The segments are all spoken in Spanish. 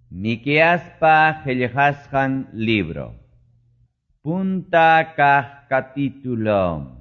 Miqueaspa qillqasqan libro. Punta kaq capítulo.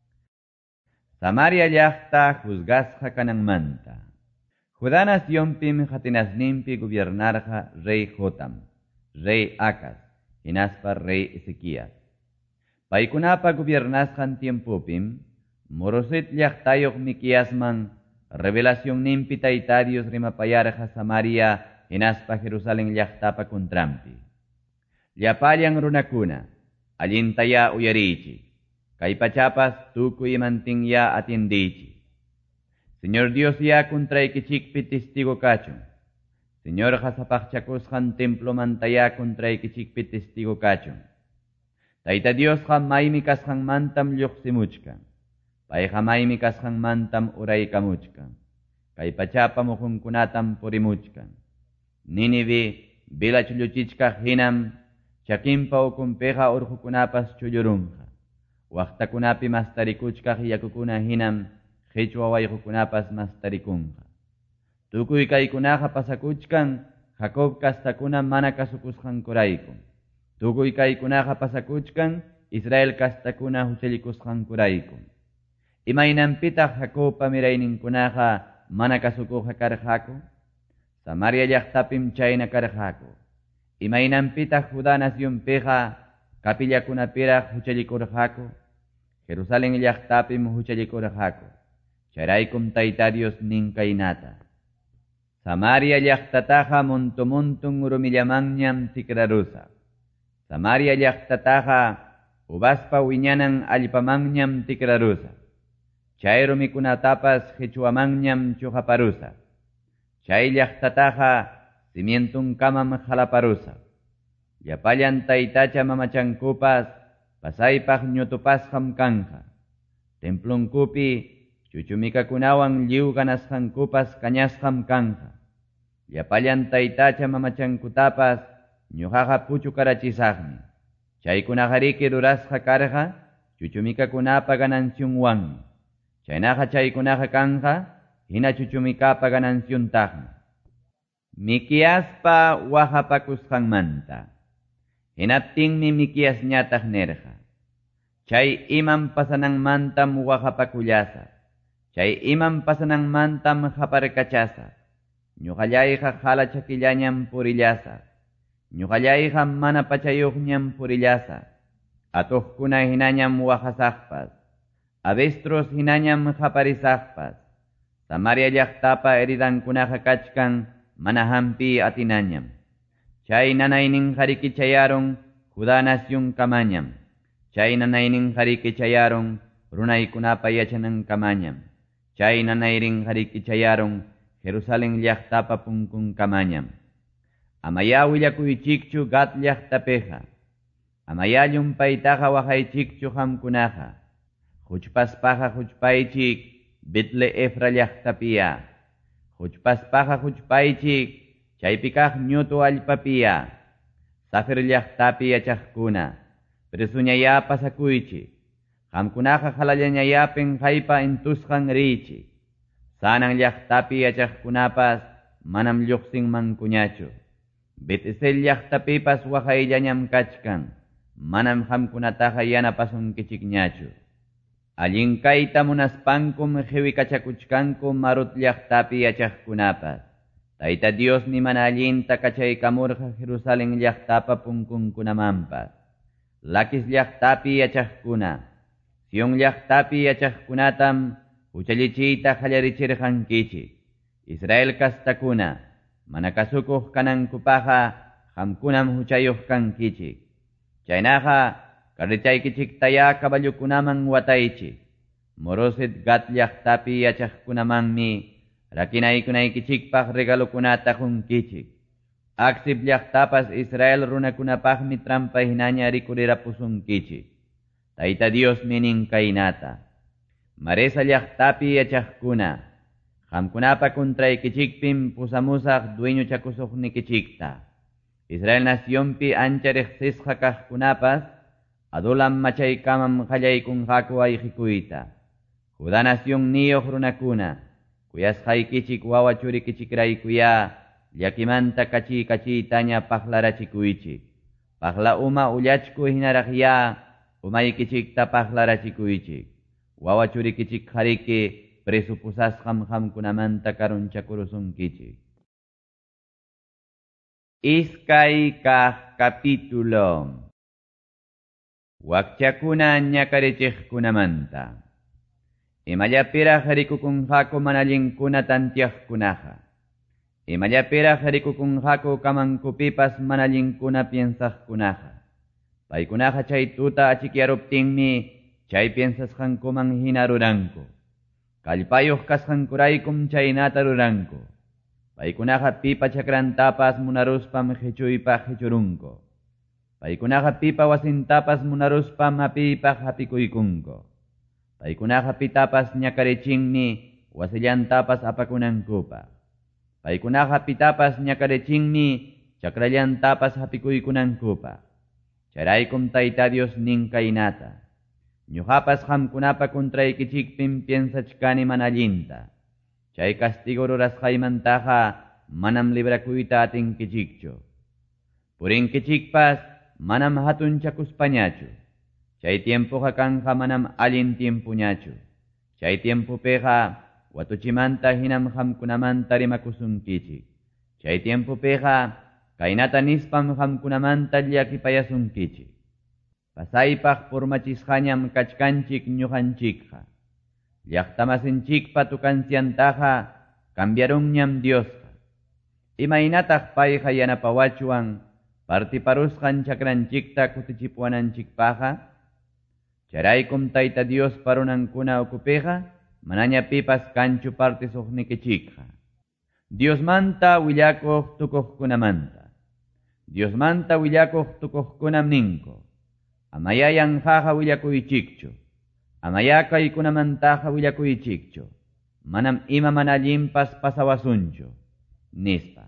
Samaria llaqta juzgasqa kananmanta. Judá naciónpim hatinasninpi gobernarqa rey Jotam, rey Acaz, hinaspa rey Ezequías. Paykunapa gobernasqan tiempupim, Moreset llaqtayoq Miqueasman revelacionninpi Tayta Dios rimapayarqa Samaria hinaspa Jerusalén llaqtapa contrampi. Llapallan runakuna, allintaya uyarichi, kay pachapas tukuy imantinya atiendichi. Señor Dios ya contraykichikpi testigo kachun. Señor hasapaqchakusqan templo mantaya contraykichikpi testigo kachun. Tayta Dios maymi kasqanmantam lluqsimuchkan. Payqa maymi kasqanmantam uraykamuchkan. Kay pachapa muhunkunatam purimuchkan. Ninive bila chulluchichkaq hinam chakinpa ukunpiqa urqukunapas chullurunqa. Waqtakunapi mastarikuchkaq yakukuna hinam qhichwa wayqukunapas mastarikunqa. Tukuy kaykunaqa pasakuchkan Jacob kastakuna mana kasukusqankuraykum. Tukuy kaykunaqa pasakuchkan Israel kastakuna huchallikusqankuraykum. Imaynanpitaq Jacobpa mirayninkunaqa mana kasukuqa karqaku? Samaria llaqtapim chayna karqaku. Imaynanpitaq Judá naciónpiqa kapillakunapiraq huchallikurqaku. Jerusalén llaqtapim huchallikurqaku. Chayraykum Tayta Dios nin kaynata. Samaria llaqtataqa montumontun rumillamanñam tikrarusaq. Samaria llaqtataqa ubaspa wiñanan allpamanñam tikrarusaq. Chay rumikunatapas qhichwamanñam chuqaparusaq. Chay llaqtataqa simientunkamam halaparusaq. Llapallan taytacha mamachankupas pasaypaq ñutupasqam kanqa. Templunkupi chuchumikakunawan lliw ganasqankupas kañasqam kanqa. Llapallan taytacha mamachankutapas ñuqaqa puchukarachisaqmi. Chaykunaqariki rurasqa karqa chuchumikakunapa gananciunwanmi. Chaynaqa chaykunaqa kanqa hina chuchumikapa gananciuntaqmi. Miqueaspa wahapakusqanmanta. Hinaptinmi Miqueas ñataq nerqa. Chay iman pasananmantam wahapakullasa. Chay iman pasananmantam haparkachasa. Ñuqallayqa hala chakillañam purillasa. Ñuqallayqa mana pachayuqñam purillasa. Atuqkuna hinañam wahasaqpas. Avestros hinañam haparisaqpas. Samaria llaqtapa heridankunaqa kachkan mana hampi atinañam. Chay nanaynin qariki chayaron Judá nación kamañam. Chay nanaynin qariki chayaron runaykunapa yachanan kamañam. Chay nanayrin qariki chayaron Jerusalén llaqtapa punkun kamañam. Amaya willakuychikchu Gat llaqtapiqa. Amaya llumpaytaqa waqaychikchu qamkunaqa. Huchpaspaqa huchpaychik Betleefra llaqtapiya. Huchpaspaqa huchpaychik chaypikaq ñutu allpapiya. Safir llaqtapi yachaqkuna. Presuñaya pasakuychik. Qamkunaqa halallañayapin haypa entusqan riychik. Sanan llaqtapi yachaqkunapas manam lluqsinmankuñachu. Bet-el llaqtapipas waqayllañam kachkan. Manam qamkunataqa yanapasunkichikñachu. Allinkayta munaspankum qhiwikachakuchkankum Marut llaqtapi yachaqkunapas. Tayta Dios ni mana allinta kachaykamurqa Jerusalén llaqtapa punkunkunamanpas. Lakis llaqtapi yachaqkuna, Sion llaqtapi yachaqkunatam huchallichiyta qallarichirqankichik. Israel kastakuna, mana kasukuq kanankupaqa qamkunam huchayuq kankichik. Chaynaqa karichaykichiktaya kaballukunaman wataychik. Moreset Gat llaqtapi yachaqkunamanmi rakinaykunaykichikpaq regalukunata qunkichik. Aksib llaqtapas Israel runakunapaqmi trampa hinaña rikurirapusunkichik. Tayta Dios nin kaynata. Maresa llaqtapi yachaqkuna, qamkunapa contraykichikpim pusamusaq dueño chakusuqnikichikta. Israel naciónpi ancha riqsisqa kaqkunapas adulam machaykamam qallaykunqaku ayqikuyta. Judá nación niyuq runakuna, kuyasqaykichik wawa churikichikraykuya llakimanta kachitaña paqlarachikuychik. Paqla uma ullachku hinaraqya umaykichikta paqlarachikuychik. Wawa churikichik qariki presupusasqam qamkunamanta karunchakurusunkichik. Iskay kaq capítulo. Wakchakuna ñakarichiqkunamanta. Imallapiraq rikukunqaku manallinkuna tantiaqkunaqa. Imallapiraq rikukunqaku kamankupipas manallinkuna piensaqkunaqa. Paykunaqa chay tuta achikyaruptinmi chay piensasqankuman hina ruranku. Kallpayuq kasqankuraykum chaynata ruranku. Paykunaqa pipa chakrantapas munaruspam hichuypaq hichurunku. Paykunaqa pipa wasintapas munaruspam hapiypaq hapikuykunku. Paykunaqa pitapas ñakarichinmi wasillantapas apakunankupaq. Paykunaqa pitapas ñakarichinmi chakrallantapas hapikuykunankupaq. Chayraykum Tayta Dios nin kaynata. Ñuqapas qamkunapa kuntraykichikpim piensachkani mana allinta. Chay castigo rurasqaymantaqa manam librakuyta atinkichikchu. Purinkichikpas manam hatunchakuspañachu. Chay tiempoqa kanqa manam allin tiempuñachu. Chay tiempopiqa watuchimanta hinam qamkunamanta rimakusunkichik. Chay tiempopiqa kaynata nispam qamkunamanta llakipayasunkichik. Pasaypaq purmachisqañam kachkanchik ñuqanchikqa. Llaqtamasinchikpa tukansiantaqa cambiarunñam Diosqa. Imaynataq payqa yanapawachuan partiparusqan chakranchikta kutichipuwananchikpaqa. Charaykum Tayta Dios parunankuna ukupiqa manaña pipas kanchu partisuqnikichikqa. Diosmanta willakuq tukuqkunamanta. Diosmanta willakuq tukuqkunam ninku. Amayayanqaqa willakuychikchu. Amaya kaykunamantaqa willakuychikchu. Manam ima manallinpas pasawasunchu. Nispa.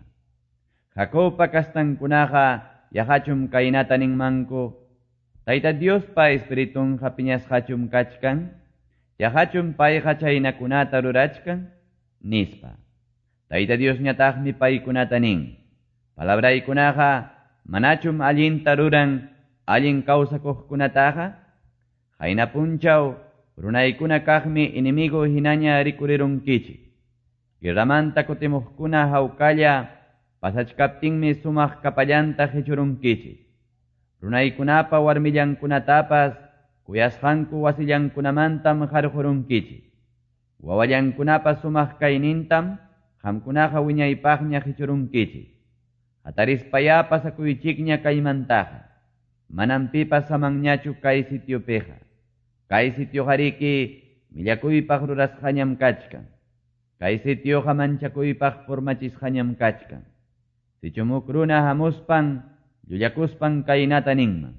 Jacobpa kastankunaqa yahachum kaynata ninmanku. Tayta Diospa espiritunqa piñasqachum kachkan. Yahachum payqa chaynakunata rurachkan. Nispa. Tayta Diosñataqmi paykunata nin. Palabraykunaqa manachum allinta ruran allin kawsakuqkunataqa. Hayna punchaw runaykuna kaqmi inimigo hinaña rikurirunkichik. Guerramanta kutimuqkuna hawkalla pasachkaptinmi sumaq kapallanta hichurunkichik. Runaykunapa warmillankunatapas kuyasqanku wasillankunamantam harqurunkichik. Wawallankunapas sumaq kaynintam qamkunaqa wiñaypaqña hichurunkichik. Hatarispaya pasakuychikña kaymantaqa. Manam pipas samanñachu kay sitiopiqa. Kay sitio hariki millakuypaq rurasqañam kachkan. Kay sitioqa manchakuypaq formachisqañam kachkan. Sichumuk runa hamuspan, llullakuspan kaynata ninman.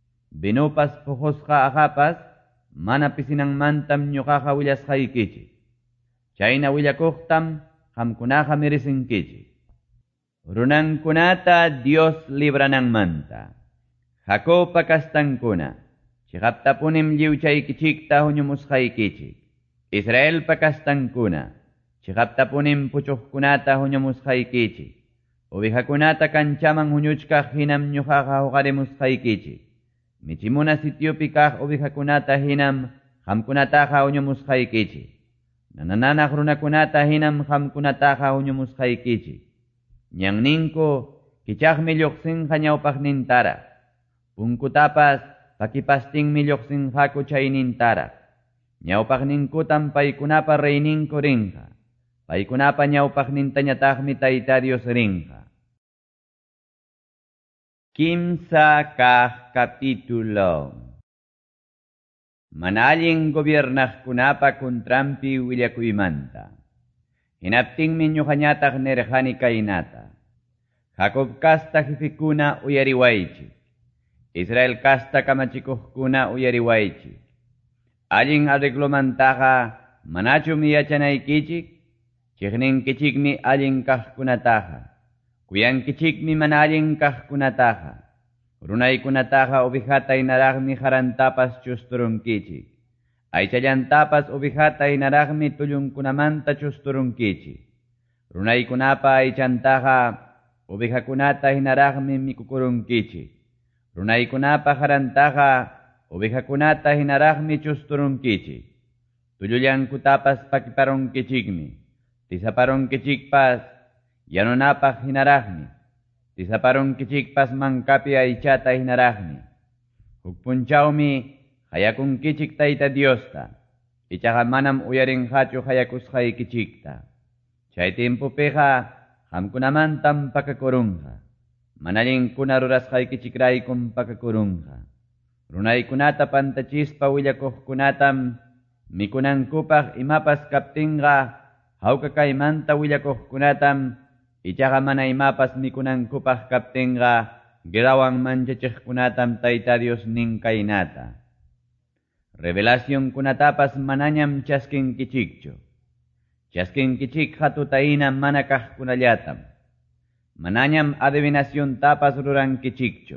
Binupas puqusqa aqapas, mana pisinanmantam ñuqaqa willasqaykichik. Chayna willakuqtam qamkunaqa mirisinkichik. Runankunata Dios librananmanta. Jacobpa kastankuna. Chiqaptapunim lliwchaykichikta huñumusqaykichik. Israelpa kastankuna. Chiqaptapunim puchuqkunata huñumusqaykichik. Ovejakunata kanchaman huñuchkaq hinam ñuqaqa huqarimusqaykichik. Michimuna sitiopi kaq ovejakunata hinam qamkunataqa huñumusqaykichik. Nanananaq runakunata hinam qamkunataqa huñumusqaykichik. Ñan ninku kichaqmi lluqsinqa ñawpaqnintaraq. Punkutapas pakipastinmi lluqsinqaku chaynintaraq. Ñawpaqninkutam paykunapa reyninku rinqa. Paykunapa ñawpaqnintañataqmi Tayta Dios rinqa. Kimsa kaq capítulo. Manallin gobiernaqkunapa kuntrampi willakuymanta. Hinaptinmi ñuqañataq nirqani kaynata. Jacob kasta jefikuna uyariwaychik. Israel kasta kamachikuqkuna uyariwaychik. Allin arreglomantaqa manachum yachanaykichik. Chiqninkichikmi allin kaqkunataqa. Kuyankichikmi mana allin kaqkunataqa. Runaykunataqa ovejata hinaraqmi harantapas chusturunkichik. Aychallantapas ovejata hinaraqmi tullunkunamanta chusturunkichik. Runaykunapa aychantaqa ovejakunata hinaraqmi mikukurunkichik. Runaykunapa harantaqa ovejakunata hinaraqmi chusturunkichik. Tullullankunapas pakiparunkichikmi. Tisaparunkichikpas yanunapaq hinaraqmi. Tisaparunkichikpas mankapi aychata hinaraqmi. Huk punchawmi hayakunkichik Tayta Diosta. Ichaqa manam uyarinqachu hayakusqaykichikta. Chay timpupiqa qamkunamantam pakakurunqa. Manallinkuna rurasqaykichikraykum pakakurunqa. Runaykunata pantachispa willakuqkunatam mikunankupaq imapas kaptinqa hawkakaymanta willakuqkunatam ichaqa mana imapas mikunankupaq kaptinqa guerrawan manchachiqkunatam Tayta Dios nin kaynata. Revelacionkunatapas manañam chaskinkichikchu. Chaskinkichikqa tutayna mana kaqkunallatam. Manañam adivinaciontapas rurankichikchu.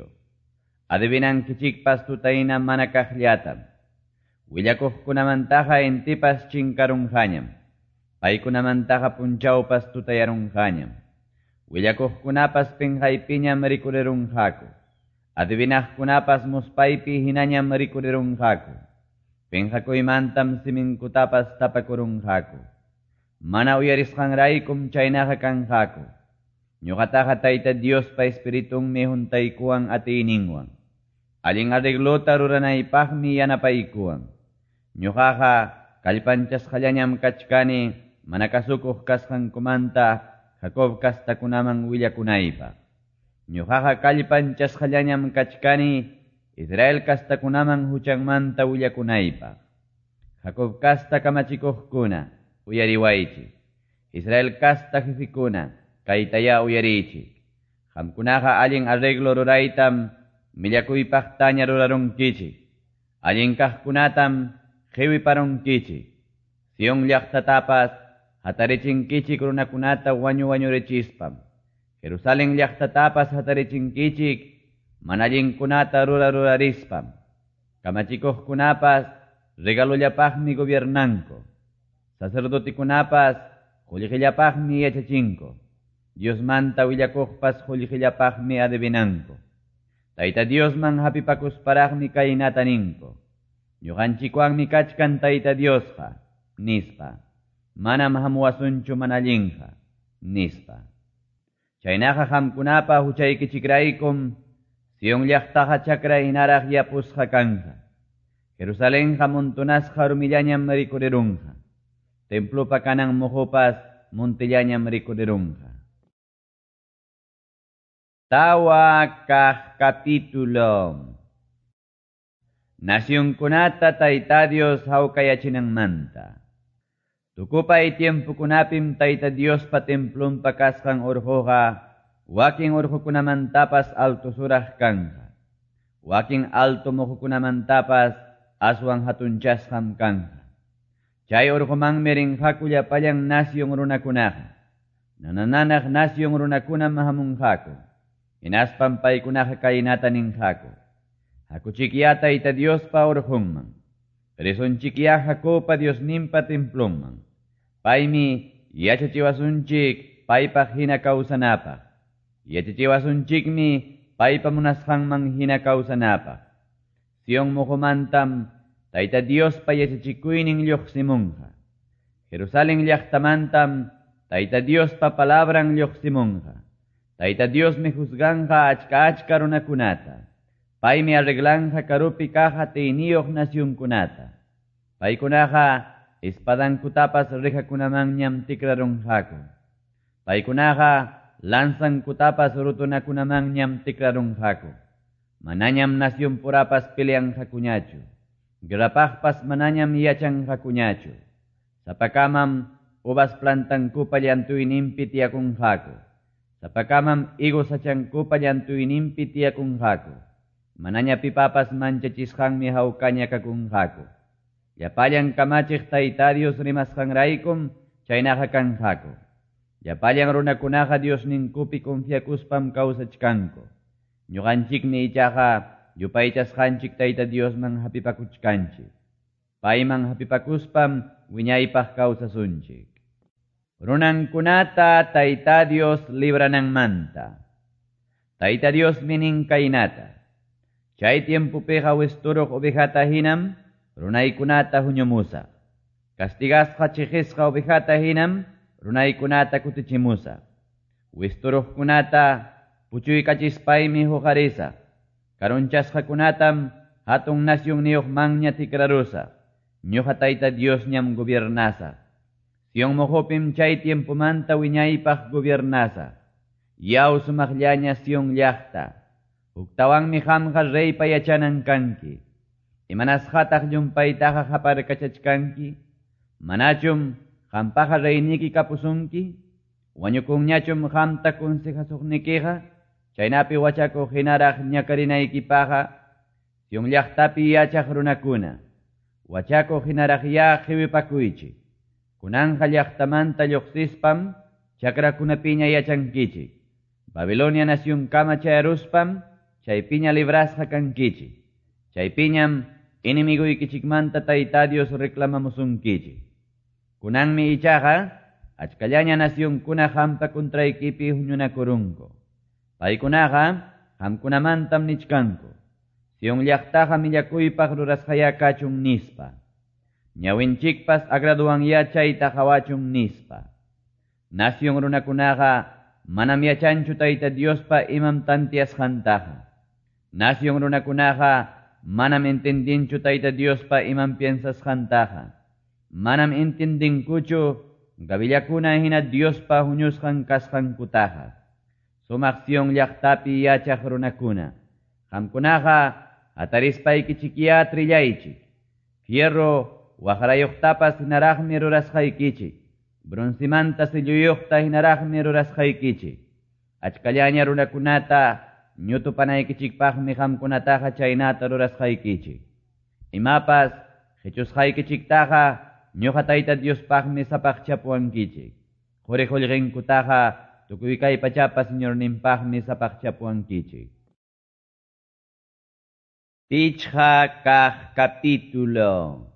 Adivinankichikpas tutayna mana kaqllatam. Willakuqkunamantaqa intipas chinkarunqañam. Paykunamantaqa punchawpas tutayarunqañam. Willakuqkunapas pinqaypiñam rikurirunqaku. Adivinaqkunapas muspaypi hinañam rikurirunqaku. Pinqakuymantam siminkutapas tapakurunqaku. Mana uyarisqanraykum chaynaqa kanqaku. Ñuqataqa Tayta Diospa Espiritunmi huntaykuwan atiyninwan. Allin arreglota ruranaypaqmi yanapaykuwan. Ñuqaqa kallpanchasqallañam kachkani mana kasukuq kasqankumanta Jacob kastakunaman willakunaypaq. Ñuqaqa kallpanchasqallañam kachkani Israel kastakunaman huchanmanta willakunaypaq. Jacob kasta kamachikuqkuna uyariwaychik. Israel kasta jefikuna kaytaya uyarichik. Qamkunaqa allin arreglo ruraytam millakuypaqtaña rurarunkichik. Allin kaqkunatam qhiwiparunkichik. Sion llaqtatapas hatarichinkichik runakunata wañurichispan. Jerusalén llaqtatapas hatarichinkichik manallinkunata rurarispam. Kamachikuqkunapas regalullapaqmi gobiernanko. Sacerdotikunapas qullqillapaqmi yachachinko. Diosmanta willakuqpas qullqillapaqmi adivinanko. Tayta Diosman hapipakusparaqmi kaynata ninko. Ñuqanchikwanmi kachkan Tayta Diosqa, nispa. Manam hamuwasunchu manallinqa, nispa. Chaynaqa qamkunapa huchaykichikraykum Sion llaqtaqa chakra hinaraq yapusqa kanqa. Jerusalenqa montunasqa rumillañam rikurirunqa. Templopa kanan muhupas montillañam rikurirunqa. Tawa kaq capítulo. Nacionkunata Tayta Dios hawkayachinanmanta. Tukupay tiempukunapim Tayta Diospa templonpa kasqan urquqa wakin urqukunamantapas altusuraq kanqa. Wakin alto muhukunamantapas aswan hatunchasqam kanqa. Chay urqumanmi rinqaku llapallan nación runakunaqa. Nanananaq nación runakunam hamunqaku. Hinaspam paykunaqa kaynata ninqaku. Hakuchikya Tayta Diospa urqunman. Risunchikya Jacobpa Diosninpa templonman. Paymi yachachiwasunchik paypaq hina kawsanapaq. Yachachiwasunchikmi paypa munasqanman hina kawsanapaq. Sion muhumantam Tayta Diospa yachachikuynin lluqsimunqa. Jerusalén llaqtamantam Tayta Diospa palabran lluqsimunqa. Tayta Diosmi juzganqa achka runakunata. Paymi arreglanqa karupi kaqa tiyniyuq nacionkunata. Paykunaqa espadankutapas rijakunamanñam tikrarunqaku. Paykunaqa lanzankutapas rutunakunamanñam tikrarunqaku. Manañam nacionpurapas peleanqakuñachu. Guerrapaqpas manañam yachanqakuñachu. Sapakamam uvas plantankupa llantuyninpi tiyakunqaku. Sapakamam higos sachankupa llantuyninpi tiyakunqaku. Manaña pipapas manchachisqanmi hawkaña kakunqaku. Llapallan kamachiq Tayta Dios rimasqanraykum chaynaqa kanqaku. Llapallan runakunaqa Diosninkupi confiakuspam kawsachkanku. Ñuqanchikmi ichaqa yupaychasqanchik Tayta Diosman hapipakuchkanchik. Payman hapipakuspam wiñaypaq kawsasunchik. runankunata Tayta Dios librananmanta. Tayta Dios minin kainata. Chay tiempupiqa wisturuq ovejata hinam runaykunata huñumusa. Castigasqa chiqisqa ovejata hinam runaykunata kutichimusa. Wisturuqkunata puchuykachispaimi huqarisa. Karunchasqakunatam hatun nación niyuqmanña tikrarusa. Ñuqa Tayta Dios ñam gobiernasa. Sion mohopim chay tiempumanta wiñaypaq gobiernasa. Yaw sumaqllaña Sion llaqta. Uktawanmi qamqa reypa yachanan kanki. Imanasqataq llumpaytaqa qaparkachachkanki. Manachum qampaqa reyniki kapusunki. Wañukunñachum qamta consejasuqnikiqa. Chaynapi wachakuq hinaraq ñakarinaykipaqa. Sion llaqtapi yachaq runakuna. Wachakuq hinaraq ya qiwipakuychik. Kunanja llaqtamanta lluqsispam chakrakunapiña yachankichik. Babilonia nación kama chayaruspam chaypiña librasqa kankichik. Chaypiñam inimiguykichikmanta Tayta Dios reclamamusunkichik. Kunanmi ichaqa achkallaña nacionkuna qampa contraykipi huñunakurunku. Paykunaqa qamkunamantam nichkanku. Sion llaqtaqa millakuypaq rurasqaya kachun nispa. Ñawinchikpas agraduwan yachayta hawachun nispa. Nación runakunaqa manam yachanchu Tayta Diospa imam tantiasqantaqa. Nación runakunaqa manam entendinchu Tayta Diospa imam piensasqantaqa. Manam entendinkuchu gavillakuna hina Diospa huñusqan kasqankutaqa. Sumaq Sion llaqtapi yachaq runakuna. Qamkunaqa atarispaykichikya trillaychik. Fierro wajarayuqtapas hinaraqmi rurasqaykichik. Bronzimanta silluyuqta hinaraqmi rurasqaykichik. Achkallaña runakunata ñutupanaykichikpaqmi qamkunataqa chaynata rurasqaykichik. Imapas qhichusqaykichiktaqa ñuqa Tayta Diospaqmi sapaqchapuwankichik. Quriqullqinkutaqa tukuy kay pachapa señorninpaqmi sapaqchapuwankichik. Pichqa kaq capítulo.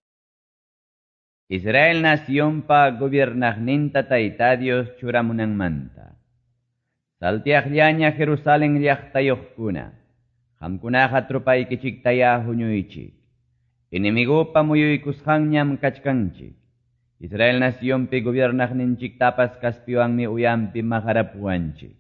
Israel naciónpa gobiernaqninta Tayta Dios churamunanmanta. Saltiaqllaña Jerusalén llaqtayuqkuna. Qamkunaqa trupaykichiktaya huñuychik. Inimigupa muyuykusqanñam kachkanchik. Israel naciónpi gobiernaqninchiktapas kaspiwanmi uyampi maqarapuwanchik.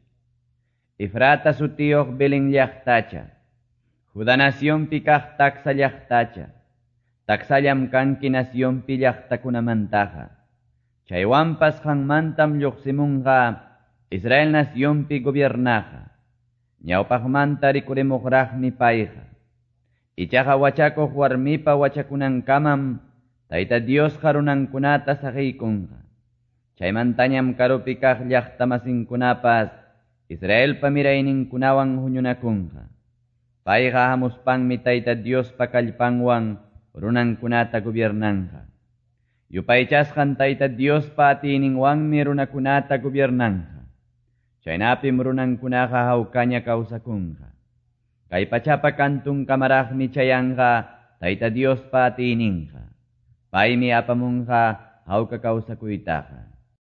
Efrata sutiyuq Belén llaqtacha. Judá naciónpi kaq taksa llaqtacha. Taksallam kanki naciónpi llaqtakunamantaqa. Chaywanpas qanmantam lluqsimunqa Israel naciónpi gobiernaqa. Ñawpaqmanta rikurimuqraqmi payqa. Ichaqa wachakuq warmipa wachakunankamam Tayta Diosqa runankunata saqiykunqa. Chaymantañam karupi kaq llaqtamasinkunapas Israelpa mirayninkunawan huñunakunqa. Payqa hamuspanmi Tayta Diospa kallpanwan runankunata gobiernanqa. Yupaychasqan Tayta Diospa atininwanmi runakunata gobiernanqa. Chaynapim runankunaqa hawkaña kawsakunqa. Kay pachapa kantun kamaraqmi chayanqa Tayta Diospa atininqa. Paymi apamunqa hawka kawsakuytaqa.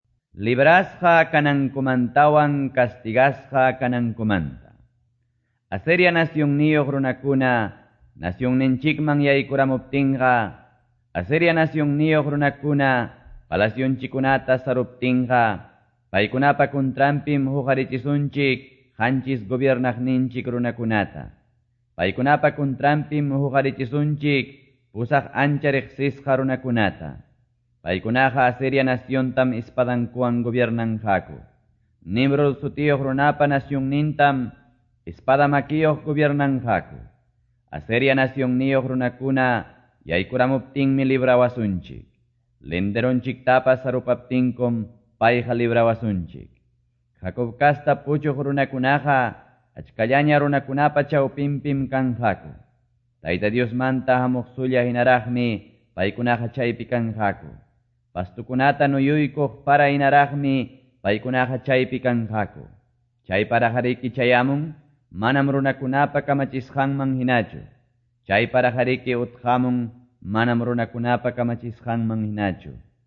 Librasqa kanankumantawan castigasqa kanankumanta. Asiria nación niyuq runakuna nación ninchikman yaykuramuptinqa, Asiria nación niyuq runakuna palasyonchikunata saruptinqa, paykunapa kontrampim huqarichisunchik qanchis gobiernaqninchik runakunata. Paykunapa kontrampim huqarichisunchik pusaq ancha riqsisqa runakunata. Paykunaqa Asiria naciontam espadankuwan gobiernanqaku. Nimrod sutiyuq runapa nacionnintam espada makiyuq gobiernanqaku. Asiria nación niyuq runakuna yaykuramuptinmi librawasunchik. Lenderonchiktapas sarupaptinkum payqa librawasunchik. Jacob kasta puchuq runakunaqa achkallaña runakunapa chawpinpim kanqaku. Tayta Diosmanta hamuq sulla hinaraqmi paykunaqa chaypi kanqaku. Pastukunata nuyuykuq para hinaraqmi paykunaqa chaypi kanqaku. Chayparaqariki chayamun manam runakunapa kamachisqanman hinachu. Chayparaqariki utqamun manam runakunapa kamachisqanman hinachu.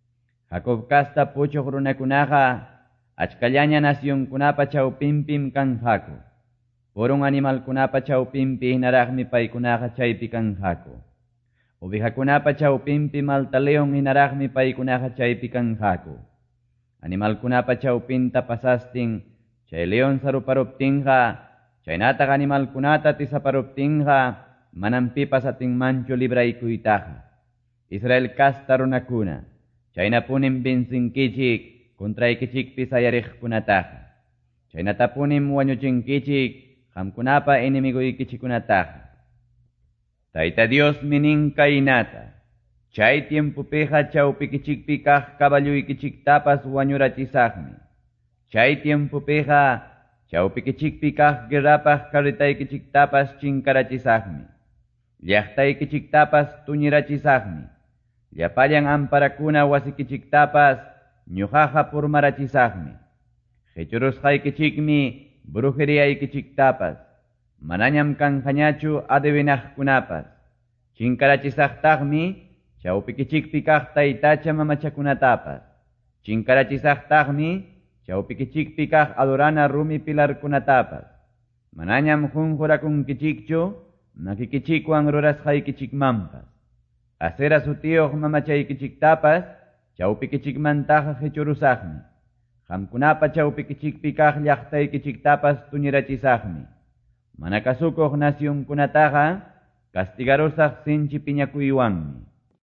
Jacob kasta puchuq runakunaqa achkallaña nacionkunapa chawpinpim kan Jacob. Purun animalkunapa chawpinpi hinaraqmi paykunaqa chaypi kan Jacob. Ovejakunapa chawpinpi malta león hinaraqmi paykunaqa chaypi kan Jacob. Animalkunapa chawpinta pasastin chay león saruparuptinqa, chaynataq animalkunata tisaparuptinqa manam pipas atinmanchu libraykuytaqa. Israel kasta runakuna, chaynapunim binsinkichik kontraykichikpi sayariqkunataqa. Chaynatapunim wañuchinkichik qamkunapa inimiguykichikunataqa. Tayta Dios minin kaynata, chay tiempupiqa chawpikichikpi kaq kaballuykichiktapas wañurachisaqmi. Chay tiempupiqa chawpikichikpi kaq guerrapaq karritaykichiktapas chinkarachisaqmi. Llaqtaykichiktapas tuñirachisaqmi. Llapallan amparakuna wasikichiktapas ñuqaqa purmarachisaqmi. Qhichurusqaykichikmi brujeriyaykichiktapas. Manañam kanqañachu adivinaqkunapas. Chinkarachisaqtaqmi chawpikichikpi kaq taytacha mamachakunatapas. Chinkarachisaqtaqmi chawpikichikpi kaq adorana rumi pilarkunatapas. Manañam qunqurakunkichikchu makikichikwan rurasqaykichikmanpas. Asera sutiyuq mamachaykichiktapas chawpikichikmantaqa qhichurusaqmi. Qamkunapa chawpikichikpi kaq llaqtaykichiktapas tuñirachisaqmi. Mana kasukuq nacionkunataqa castigarusaq sinchi piñakuywanmi.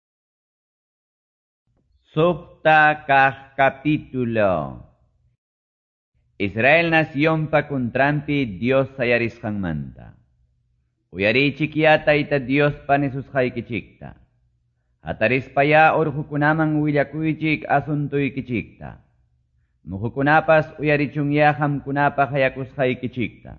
Suqta kaq capítulo. Israel nacionpa contrampi Dios sayarisqanmanta. Uyarichikya tayta Diospa nisusqaykichikta. Hatarispaya urqukunaman willakuychik asuntuykichikta. Muhukunapas uyarichunya qamkunapa hayakusqaykichikta.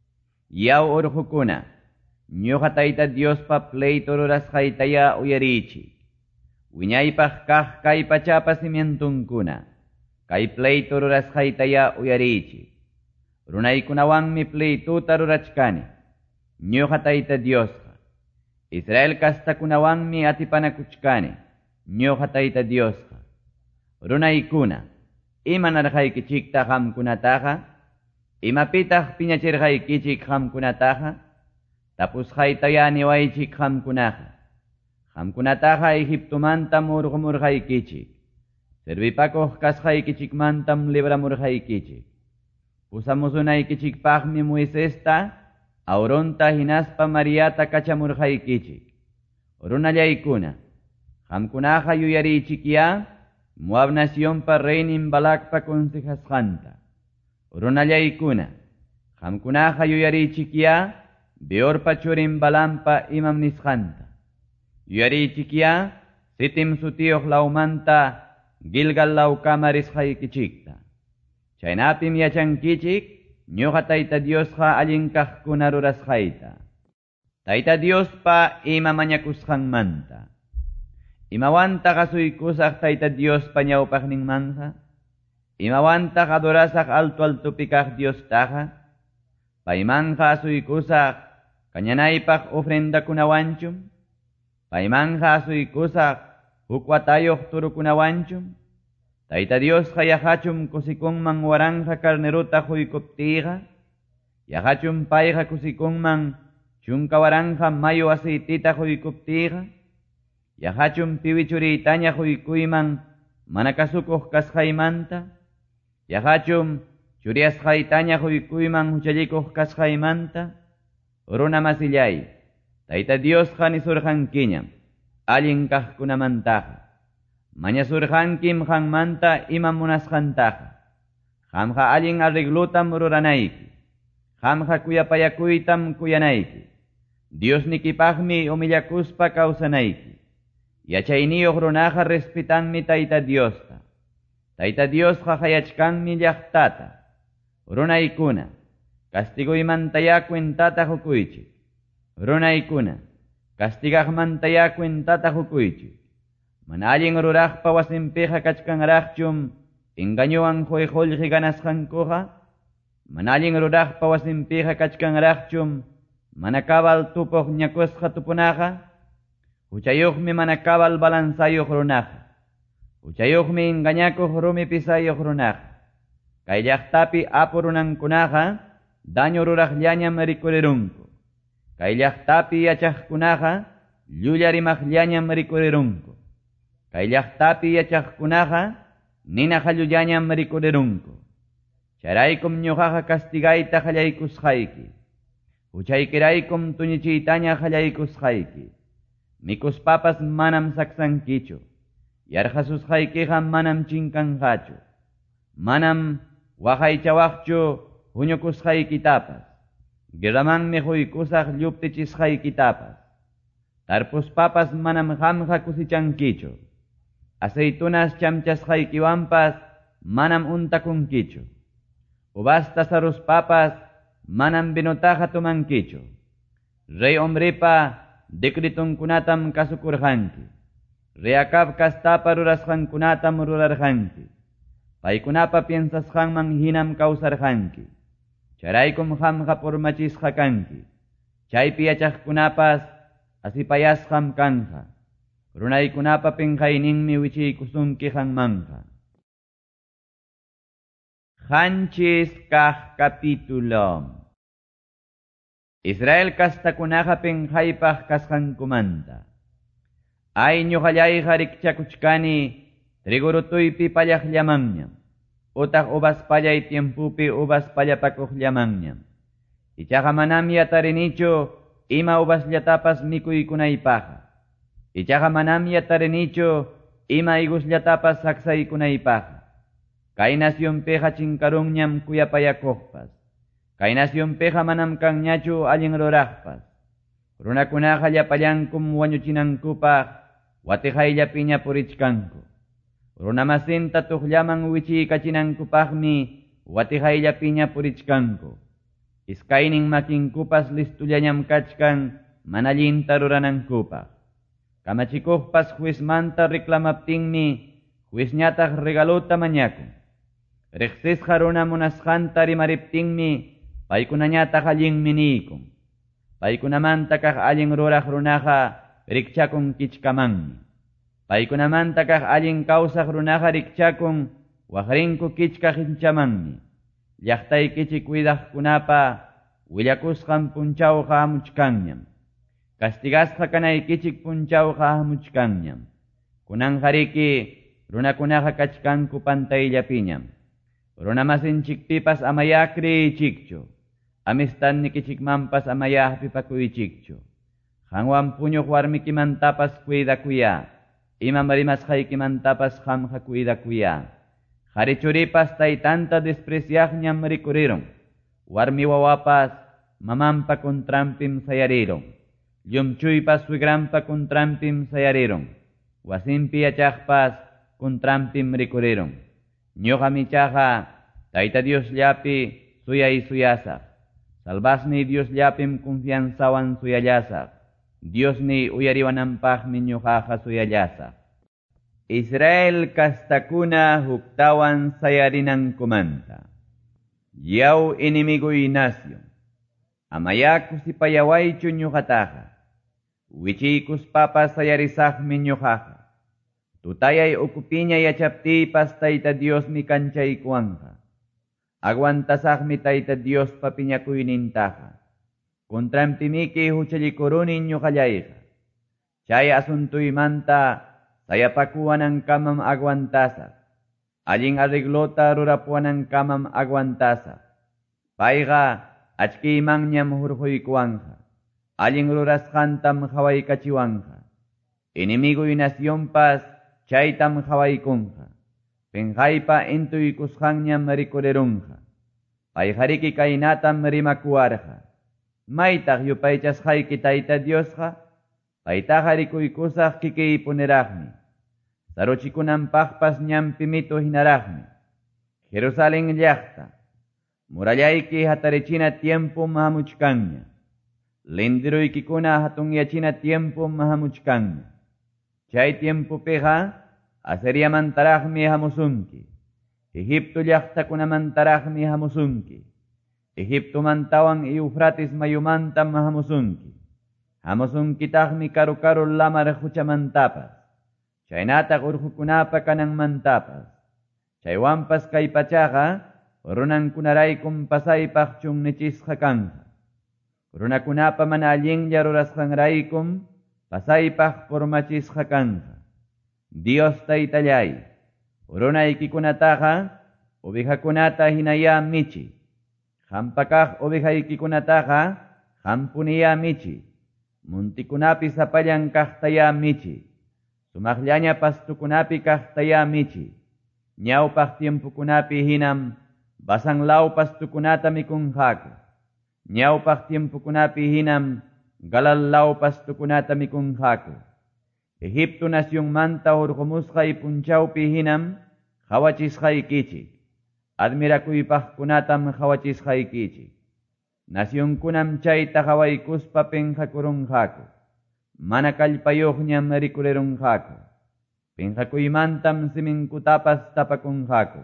Yaw urqukuna, ñuqa tayta Diospa pleito rurasqaytaya uyarichik. Wiñaypaq kaq kay pachapa simientunkuna, kay pleito rurasqaytaya uyarichik. Runaykunawanmi pleituta rurachkani. Ñuqa tayta Diosqa. Israel kastakunawanmi atipanakuchkani. Ñuqa tayta Diosqa. Runaykuna, imanarqaykichikta qamkunataqa, imapitaq piñachirqaykichik qamkunataqa, tapusqaytaya niwaychik qamkunaqa. Qamkunataqa Egiptomantam urqumurqaykichik. Servipakuq kasqaykichikmantam libramurqaykichik. Pusamusunaykichikpaqmi Moisesta, Auronta hinaspa Mariata kachamurqaykichik. Runallaykuna, qamkunaqa yuyarichikya Moab nacionpa reynin Balakpa consejasqanta. Runallaykuna, qamkunaqa yuyarichikya Beorpa churin Balampa imam nisqanta. Yuyarichikya Sitim sutiyuq lawmanta Gilgal lawkama risqaykichikta. Chaynapim yachankichik ñuqa tayta Diosqa allin kaqkuna rurasqayta. Tayta Diospa ima mañakusqanmanta. Imawantaq asuykusaq tayta Diospa ñawpaqninmanqa. Imawantaq adorasaq altupi kaq Diostaqa. Paymanqa asuykusaq kañanaypaq ofrendakunawanchum. Paymanqa asuykusaq huk watayuq turukunawanchum. Tayta Diosqa yaqachum kusikunman waranja carneruta huykuptiqa. Yaqachum payqa kusikunman chunka waranja mayu aceitita huykuptiqa. Yaqachum piwichuritaña huykuyman mana kasukuq kasqaymanta. Yaqachum churiasqaytaña huykuyman huchallikuq kasqaymanta. Runa masillay, tayta Diosqa nisurqankiñam allin kaqkunamantaqa. Mañasurqankim qanmanta ima munasqantaqa. Qamqa allin arreglutam ruranayki. Qamqa kuyapayakuytam kuyanayki. Diosnikipaqmi umillakuspa kawsanayki. Yachayniyuq runaqa respetanmi tayta Diosta. Tayta Diosqa hayachkanmi llaqtata. Runaykuna, castiguymantaya cuentata hukuychik. Runaykuna, castigaqmantaya cuentata hukuychik. Mana allin ruraqpa wasinpiqa kachkanraqchum engañuwan quyqullqi ganasqankuqa. Mana allin ruraqpa wasinpiqa kachkanraqchum mana kabal tupuq ñakusqa tupunaqa. Huchayuqmi mana kabal balansayuq runaqa. Uchayuqmi engañakuq rumi pisayuq runaqa. Kay llaqtapi apu runankunaqa daño ruraqllañam rikurirunku. Kay llaqtapi yachaqkunaqa llullarimaqllañam rikurirunku. Kay llaqtapi yachaqkunaqa nina qallullañam rikurirunku. Charaykum ñuqaqa castigayta qallaykusqayki. Huchaykiraykum tuñichiytaña qallaykusqayki. Mikuspapas manam saksankichu. Yarqasusqaykiqa manam chinkanqachu. Manam waqaychawaqchu huñukusqaykitapas. Guerramanmi huykusaq lluptichisqaykitapas. Tarpuspapas manam qamqa kusichankichu. Aceitunas chamchasqaykiwanpas manam untakunkichu. Ubasta saruspapas manam vinutaqa tumankichu. Rey hombripa decretunkunatam kasukurqanki. Rey Acab kastapa rurasqankunatam rurarqanki. Paykunapa piensasqanman hinam kawsarqanki. Charaykum qamqa purmachisqa kanki. Chaypi yachaqkunapas asipayasqam kanqa. Runaykunapa pinqayninmi wichiykusunki qanmanqa. Qanchis kaq capítulo. Israel kastakunaqa pinqaypaq kasqankumanta. Ay ñuqallayqa rikchakuchkani trigurutuypi pallaqllamanñam. Utaq uvas pallay tiempupi uvas pallapakuqllamanñam. Ichaqa manam yatarinichu ima uvasllatapas mikuykunaypaqa. Ichaqa manam yatarinichu ima higusllatapas saksaykunaypaqa. Kay nacionpiqa chinkarunñam kuyapayakuqpas. Kay nacionpiqa manam kanñachu allin ruraqpas. Runakunaqa llapallankum wañuchinankupaq watijayllapiña purichkanku. Runamasinta tuqllaman wichiykachinankupaqmi watijayllapiña purichkanku. Iskaynin makinkupas listullañam kachkan mana allinta ruranankupaq. Kamachikuqpas juizmanta reclamaptinmi juizñataq regaluta mañakun. Riqsisqa runa munasqanta rimariptinmi paykunañataq allinmi niykun. Paykunamanta kaq allin ruraq runaqa rikchakun kichkamanmi. Paykunamanta kaq allin kawsaq runaqa rikchakun waqrinku kichka qinchamanmi. Llaqtaykichik kuidaqkunapa willakusqan punchawqa hamuchkanñam. Castigasqa kanaykichik punchawqa hamuchkanñam. Kunanqariki runakunaqa kachkanku pantayllapiñam. Runamasinchikpipas amaya kriyichikchu. Amistadnikichikmanpas amaya hapipakuychikchu. Qanwan puñuq warmikimantapas cuidakuya. Imam rimasqaykimantapas qamqa cuidakuya. Qharichuripas taytanta despreciaqñam rikurirun. Warmi wawapas mamanpa contrampim sayariron. Llumchuypas suigranpa contrampim sayariron. Wasinpi yachaqpas contrampim rikurirun. Ñuqa michaqa tayta Diosllapi suyay suyasaq. Salvasni Dioslapim confianzawan suyallasaq. Diosni uyariwananpaqmi ñuqaqa suyallasaq. Israel kastakuna huktawan sayarinankumanta. Yaw inimigoy nación. Amayaku sipayawaychu ñuqataqa. Wichiykuspapas sayarisaqmi ñuqaqa. Tutayay ukupiña yachaptipas tayta Diosmi kanchaykuwanqa. Aguantasaqmi tayta Dios papiñakuynintaqa. Contrampimiki huchallikuruni ñuqallayqa. Chay asuntuymanta sayapakuwanankamam aguantasaq. Allin arreglota rurapuwanankamam aguantasaq. Payqa achkiymanñam hurquykuwanqa. Allin rurasqantam hawaykachiwanqa. Inimigoy nacionpas chaytam hawaykunqa. Penjaypa intuykusqanñam rikurirunqa. Payjariki kaynatam rimakuwarqa. Maytaq yupaychasqayki tayta Diosqa. Paytaqa rikuykusaq kikiypuniraqmi. Saruchikunanpaqpas ñampimitu hinaraqmi. Jerusalén llaqta. Murallayki hatarichina tiempum hamuchkanña. Lindiruykikuna hatunyachina tiempum hamuchkanña. Chay tiempupiqa Asiriamantaraqmi hamusunki. Egipto llaqtakunamantaraqmi hamusunki. Egiptomantawan Eufrates mayumantam hamusunki. Hamusunkitaqmi karu lamar huchamantapas. chaynataq urqukunapa kananmantapas. Chaywanpas kay pachaqa runankunaraykum pasaypaq chunnichisqa kanja. Runakunapa mana allinlla rurasqanraykum pasaypaq formachisqa kanja. Dios Taytallay, runaykikunataqa ovejakunata hinaya michi. Hampakaq ovejaykikunataqa hampuniya michi. Muntikunapi sapallan kaqtaya michi. Sumaqllaña pastukunapi kaqtaya michi. Ñawpaq tiempukunapi hinam basanlaw pastukunata mikunqaku. Ñawpaq tiempukunapi hinam galallaw pastukunata mikunqaku. Egipto nacionmanta hurqumusqay punchawpi hinam hawachisqaykichik. Admirakuypaqkunatam hawachisqaykichik. Nacionkunam chayta hawaykuspa penqakurunqaku. Mana kallpayuqñam rikurerunqaku. Penqakuymantam siminkutapas tapakunqaku.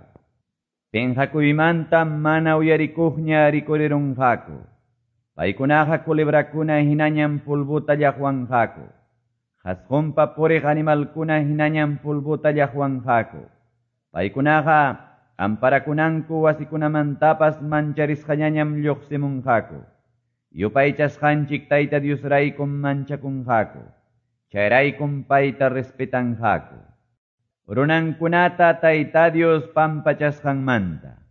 Penqakuymantam mana uyarikuqña rikurerunqaku. Paykunaqa culebrakuna hinañam pulbuta llaqwanqaku. Hasqunpa puriq animalkuna hinañam pulbuta llaqwanqaku. Paykunaqa amparakunanku wasikunamantapas mancharisqañañam lluqsimunqaku. Yupaychasqanchik Tayta Diosraykum manchakunqaku. Chayraykum payta respetanqaku. Runankunata Tayta Dios pampachasqanmanta.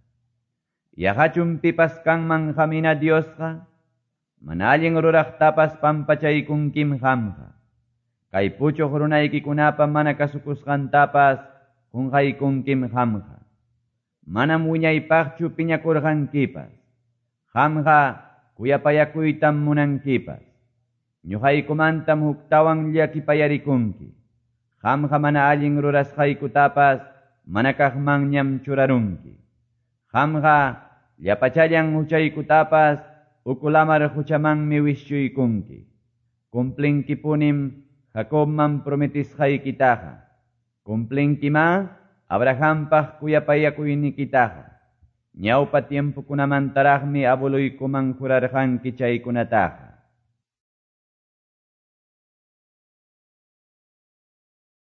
Yaqachun pipas kanman hamina Diosqa, mana allin ruraqtapas pampachaykunkim hamqa. Kay puchuq runaykikunapa mana kasukusqantapas qunqaykunkim hamqa. Manam wiñaypaqchu piñakurqankipas. Hamqa kuyapayakuytam munankipas. Ñuqaykumantam huktawan llakipayarikunki. Hamqa mana allin rurasqaykutapas mana kaqmanñam churarunki. Hamqa llapachallan huchaykutapas ukulamar huchamanmi wishyuykunki. Cumplinkipunim Jacobman prometisqaykitaqa. Cumplinkima Abrahampaq kuyapayakuynikitaqa. Ñawpa tiempukunamantaraqmi abuluykuman jurarqanki chaykunataqa.